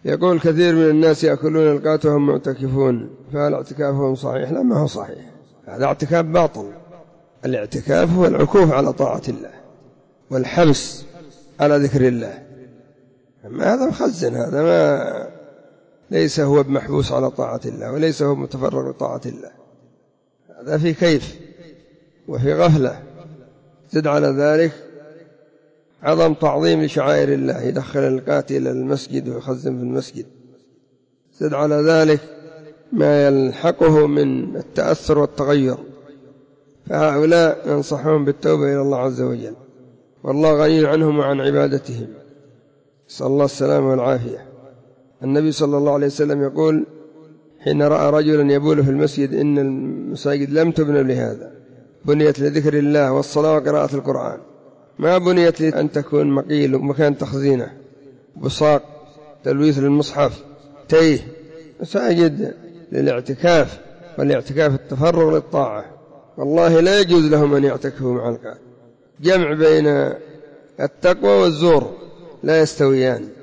يقول كثير من الناس يأكلون القات وهم معتكفون، فهل اعتكافهم صحيح؟ لا، ما هو صحيح، هذا اعتكاف باطل. الاعتكاف هو العكوف على طاعة الله والحبس على ذكر الله، أما هذا مخزن، هذا ما ليس هو بمحبوس على طاعة الله، وليس هو متفرغ لطاعة الله، هذا في كيف وفي غفلة. زد على ذلك عظم تعظيم لشعائر الله، يدخل القاتل المسجد ويخزن في المسجد. زد على ذلك ما يلحقه من التأثر والتغير، فهؤلاء ينصحون بالتوبة إلى الله عز وجل، والله غني عنهم وعن عبادتهم، صلى الله السلامة والعافية. النبي صلى الله عليه وسلم يقول حين رأى رجلا يبول في المسجد إن المساجد لم تبنى لهذا، بنيت لذكر الله والصلاة وقراءة القرآن، ما بنيت لأن تكون مقيل ومكان تخزينه، بصاق، تلويث للمصحف، تيه. مساجد للاعتكاف، والاعتكاف التفرغ للطاعة، والله لا يجوز لهم أن يعتكفوا مع القاتل. جمع بين التقوى والزور لا يستويان.